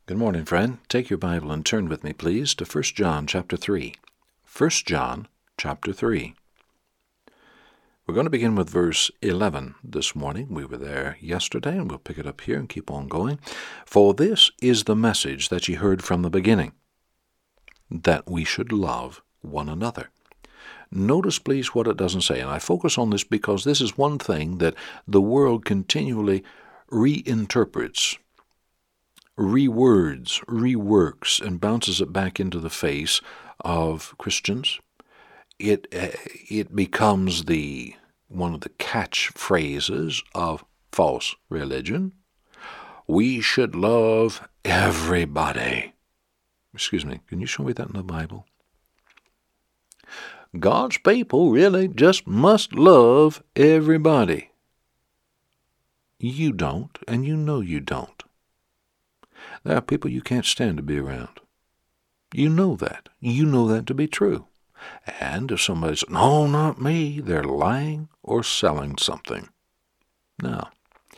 Good morning, friend. Take your Bible and turn with me, please, to 1 John chapter 3. 1 John chapter 3. We're going to begin with verse 11 this morning. We were there yesterday, and we'll pick it up here and keep on going. For this is the message that ye heard from the beginning, that we should love one another. Notice, please, what it doesn't say. And I focus on this because this is one thing that the world continually reinterprets, rewords, reworks, and bounces it back into the face of Christians. It becomes one of the catchphrases of false religion. We should love everybody. Excuse me, can you show me that in the Bible? God's people really just must love everybody. You don't, and you know you don't. There are people you can't stand to be around. You know that. You know that to be true. And if somebody says, no, not me, they're lying or selling something. Now,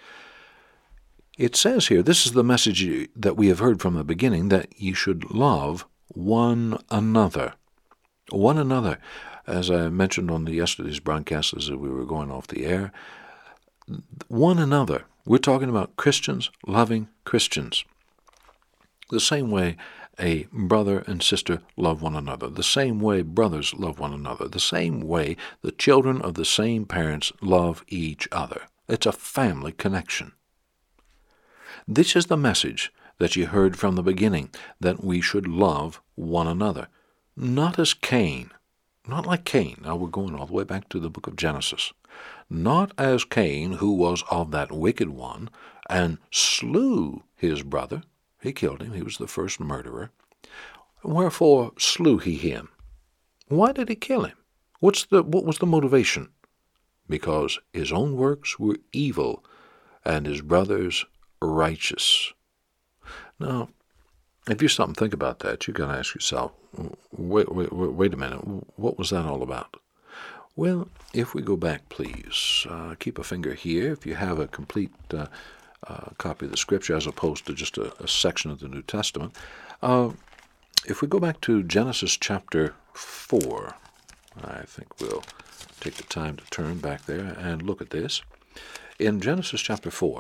it says here, this is the message that we have heard from the beginning, that you should love one another. One another. As I mentioned on yesterday's broadcast as we were going off the air, one another. We're talking about Christians loving Christians. The same way a brother and sister love one another. The same way brothers love one another. The same way the children of the same parents love each other. It's a family connection. This is the message that you heard from the beginning, that we should love one another. Not as Cain. Not like Cain. Now we're going all the way back to the book of Genesis. Not as Cain, who was of that wicked one, and slew his brother. He killed him. He was the first murderer. Wherefore slew he him? Why did he kill him? What was the motivation? Because his own works were evil, and his brother's righteous. Now, if you stop and think about that, you've got to ask yourself, wait a minute, what was that all about? Well, if we go back, please, keep a finger here. If you have a complete copy of the Scripture as opposed to just a section of the New Testament, if we go back to Genesis chapter 4, I think we'll take the time to turn back there and look at this. In Genesis chapter 4,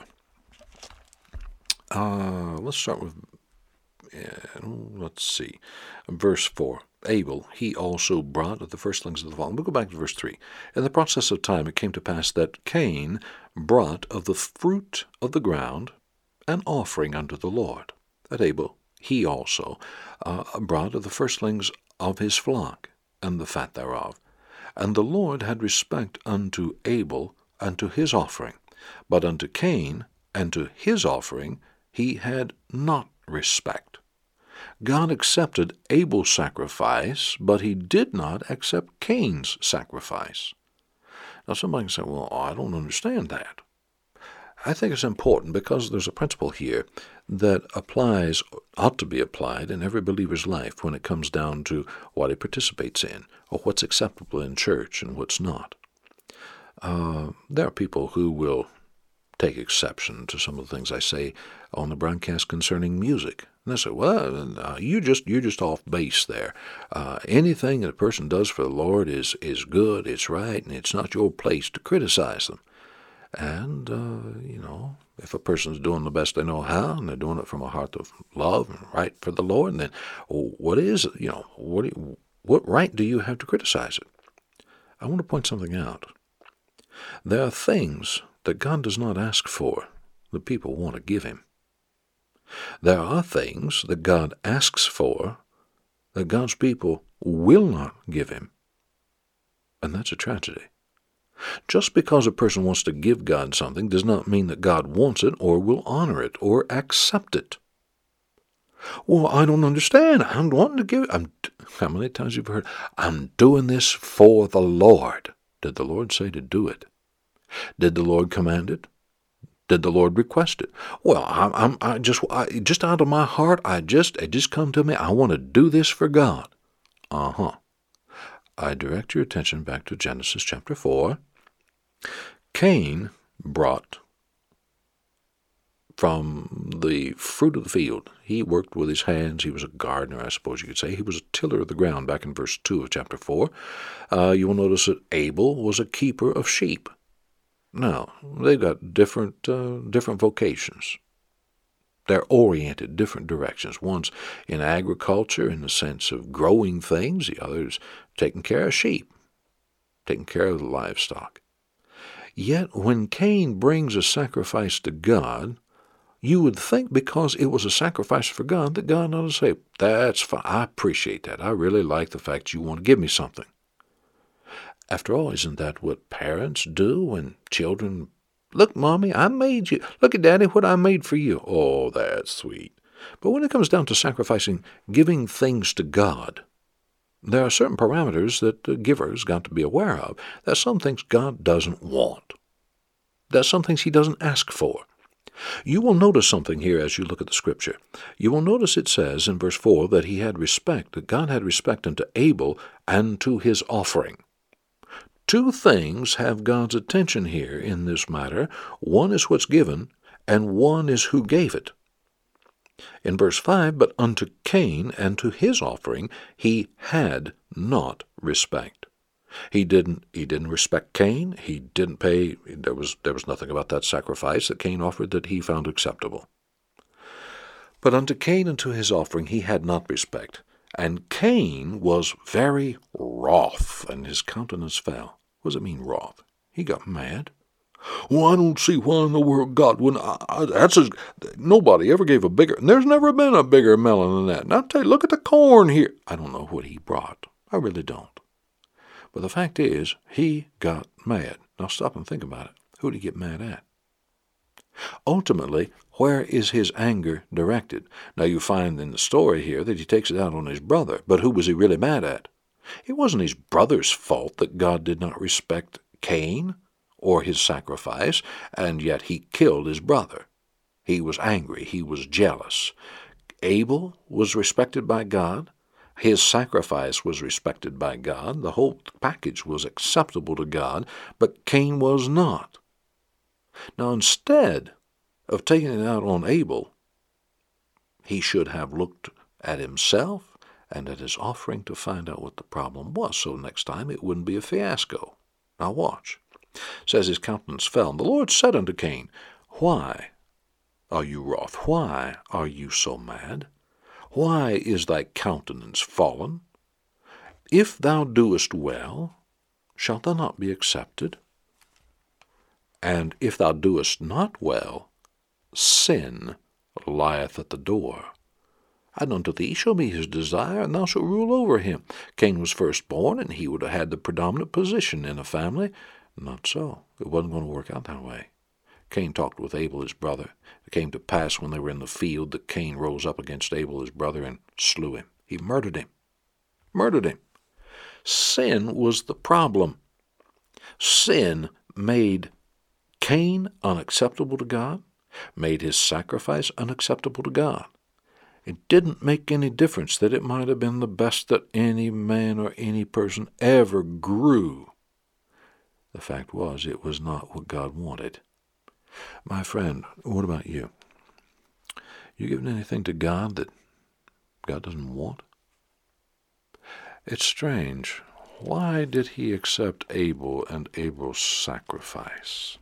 let's start with, verse 4. Abel, he also brought of the firstlings of the fall. We'll go back to verse 3. In the process of time it came to pass that Cain brought of the fruit of the ground an offering unto the Lord. That Abel, he also brought of the firstlings of his flock, and the fat thereof. And the Lord had respect unto Abel and to his offering, but unto Cain and to his offering he had not respect. God accepted Abel's sacrifice, but he did not accept Cain's sacrifice. Now somebody can say, well, I don't understand that. I think it's important because there's a principle here that ought to be applied in every believer's life when it comes down to what he participates in, or what's acceptable in church and what's not. There are people who will take exception to some of the things I say on the broadcast concerning music. And they say, well, you're just off base there. Anything that a person does for the Lord is good, it's right, and it's not your place to criticize them. And, if a person's doing the best they know how, and they're doing it from a heart of love and right for the Lord, and then what right do you have to criticize it? I want to point something out. There are things that God does not ask for that people want to give him. There are things that God asks for that God's people will not give him. And that's a tragedy. Just because a person wants to give God something does not mean that God wants it or will honor it or accept it. Well, I don't understand. I'm wanting to give it. How many times have you heard, I'm doing this for the Lord? Did the Lord say to do it? Did the Lord command it? Did the Lord request it? Well, I just out of my heart, it just come to me. I want to do this for God. I direct your attention back to Genesis chapter 4. Cain brought from the fruit of the field. He worked with his hands. He was a gardener, I suppose you could say. He was a tiller of the ground back in verse 2 of chapter 4. You will notice that Abel was a keeper of sheep. Now, they've got different vocations. They're oriented different directions. One's in agriculture in the sense of growing things. The other's taking care of sheep, taking care of the livestock. Yet when Cain brings a sacrifice to God, you would think because it was a sacrifice for God that God ought to say, that's fine. I appreciate that. I really like the fact you want to give me something. After all, isn't that what parents do when children, look, Mommy, I made you. Look at Daddy, what I made for you. Oh, that's sweet. But when it comes down to sacrificing, giving things to God, there are certain parameters that the giver's got to be aware of. There's some things God doesn't want. There's some things he doesn't ask for. You will notice something here as you look at the Scripture. You will notice it says in verse 4 that he had respect, that God had respect unto Abel and to his offering. Two things have God's attention here in this matter. One is what's given, and one is who gave it. In verse 5, but unto Cain and to his offering he had not respect. He didn't respect Cain. He didn't pay. There was nothing about that sacrifice that Cain offered that he found acceptable. But unto Cain and to his offering he had not respect. And Cain was very wroth, and his countenance fell. What does it mean, wroth? He got mad. Well, I don't see why in the world God wouldn't. Nobody ever gave a bigger, and there's never been a bigger melon than that. And I'll tell you, look at the corn here. I don't know what he brought. I really don't. But the fact is, he got mad. Now stop and think about it. Who did he get mad at? Ultimately, where is his anger directed? Now you find in the story here that he takes it out on his brother. But who was he really mad at? It wasn't his brother's fault that God did not respect Cain or his sacrifice, and yet he killed his brother. He was angry. He was jealous. Abel was respected by God. His sacrifice was respected by God. The whole package was acceptable to God, but Cain was not. Now, instead of taking it out on Abel, he should have looked at himself and at his offering to find out what the problem was, so next time it wouldn't be a fiasco. Now watch. It says his countenance fell, and the Lord said unto Cain, Why are you wroth? Why are you so mad? Why is thy countenance fallen? If thou doest well, shalt thou not be accepted? And if thou doest not well, sin lieth at the door. And unto thee shall be his desire, and thou shalt rule over him. Cain was firstborn, and he would have had the predominant position in a family. Not so. It wasn't going to work out that way. Cain talked with Abel, his brother. It came to pass when they were in the field that Cain rose up against Abel, his brother, and slew him. He murdered him. Murdered him. Sin was the problem. Sin made Cain unacceptable to God, made his sacrifice unacceptable to God. It didn't make any difference that it might have been the best that any man or any person ever grew. The fact was, it was not what God wanted. My friend, what about you? You giving anything to God that God doesn't want? It's strange. Why did he accept Abel and Abel's sacrifice?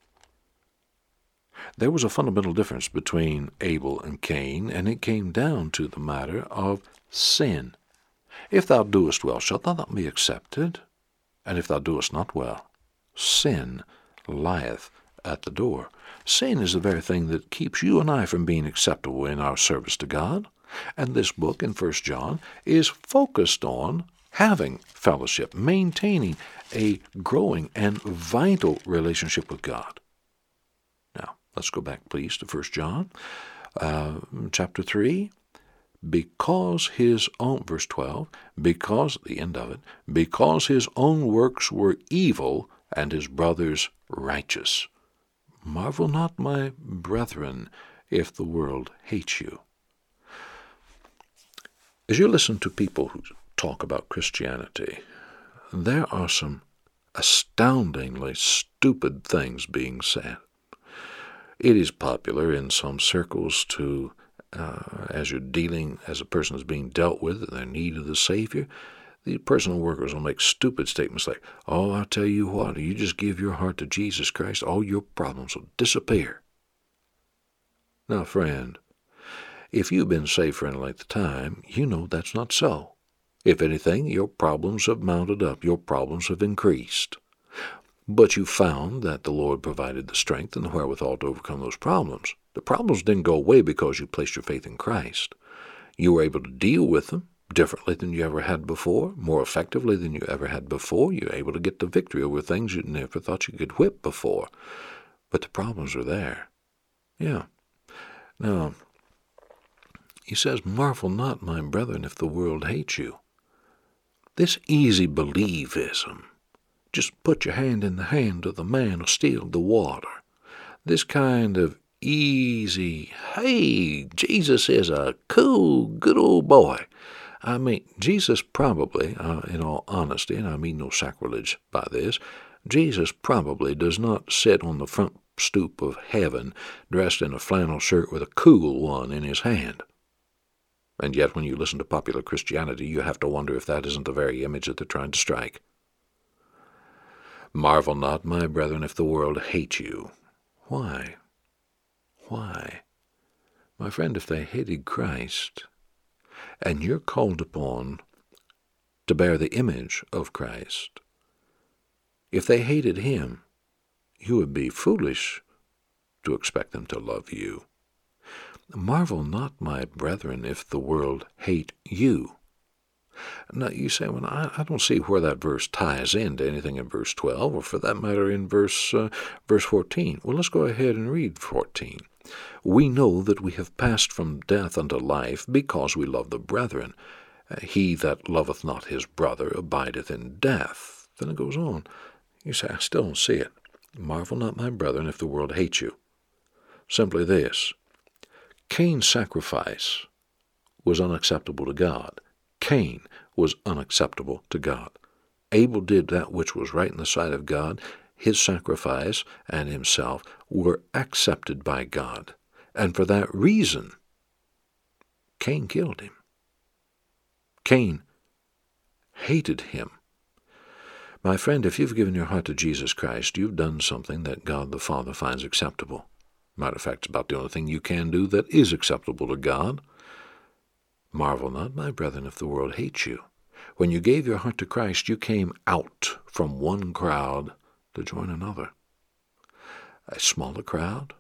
There was a fundamental difference between Abel and Cain, and it came down to the matter of sin. If thou doest well, shalt thou not be accepted? And if thou doest not well, sin lieth at the door. Sin is the very thing that keeps you and I from being acceptable in our service to God. And this book in 1 John is focused on having fellowship, maintaining a growing and vital relationship with God. Now, let's go back, please, to 1 John chapter 3. Because his own, verse 12, because, the end of it, because his own works were evil and his brother's righteous. Marvel not, my brethren, if the world hates you. As you listen to people who talk about Christianity, there are some astoundingly stupid things being said. It is popular in some circles to, as you're dealing, as a person is being dealt with in their need of the Savior, these personal workers will make stupid statements like, "Oh, I'll tell you what, you just give your heart to Jesus Christ, all your problems will disappear." Now, friend, if you've been saved for any length of time, you know that's not so. If anything, your problems have mounted up, your problems have increased. But you found that the Lord provided the strength and the wherewithal to overcome those problems. The problems didn't go away because you placed your faith in Christ. You were able to deal with them differently than you ever had before, more effectively than you ever had before. You were able to get the victory over things you never thought you could whip before. But the problems are there. Yeah. Now, he says, "Marvel not, my brethren, if the world hates you." This easy believism, just put your hand in the hand of the man who stilled the water. This kind of easy, hey, Jesus is a cool, good old boy. I mean, Jesus probably, in all honesty, and I mean no sacrilege by this, Jesus probably does not sit on the front stoop of heaven dressed in a flannel shirt with a cool one in his hand. And yet when you listen to popular Christianity, you have to wonder if that isn't the very image that they're trying to strike. "Marvel not, my brethren, if the world hate you." Why? Why? My friend, if they hated Christ, and you're called upon to bear the image of Christ, if they hated him, you would be foolish to expect them to love you. "Marvel not, my brethren, if the world hate you." Now, you say, well, I don't see where that verse ties into anything in verse 12, or for that matter in verse 14. Well, let's go ahead and read 14. "We know that we have passed from death unto life, because we love the brethren. He that loveth not his brother abideth in death." Then it goes on. You say, I still don't see it. "Marvel not, my brethren, if the world hate you." Simply this: Cain's sacrifice was unacceptable to God. Cain was unacceptable to God. Abel did that which was right in the sight of God. His sacrifice and himself were accepted by God. And for that reason, Cain killed him. Cain hated him. My friend, if you've given your heart to Jesus Christ, you've done something that God the Father finds acceptable. Matter of fact, it's about the only thing you can do that is acceptable to God. "Marvel not, my brethren, if the world hates you." When you gave your heart to Christ, you came out from one crowd to join another. A smaller crowd,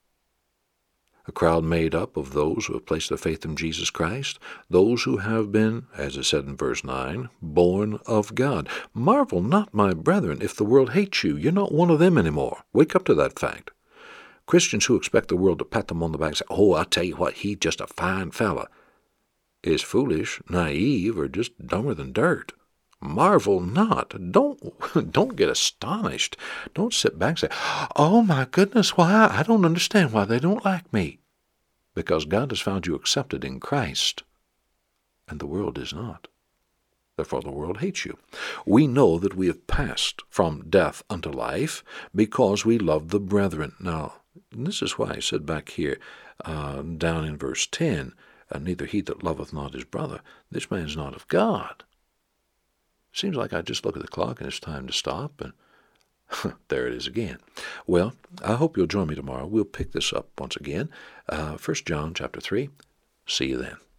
a crowd made up of those who have placed their faith in Jesus Christ, those who have been, as it said in verse 9, born of God. "Marvel not, my brethren, if the world hates you." You're not one of them anymore. Wake up to that fact. Christians who expect the world to pat them on the back and say, "Oh, I'll tell you what, he's just a fine fella," is foolish, naive, or just dumber than dirt. Marvel not. Don't get astonished. Don't sit back and say, "Oh my goodness, why? I don't understand why they don't like me." Because God has found you accepted in Christ, and the world is not. Therefore the world hates you. "We know that we have passed from death unto life, because we love the brethren." Now, this is why I said back here, down in verse 10, "Neither he that loveth not his brother, this man's not of God." Seems like I just look at the clock and it's time to stop, and there it is again. Well, I hope you'll join me tomorrow. We'll pick this up once again. 1 John chapter 3. See you then.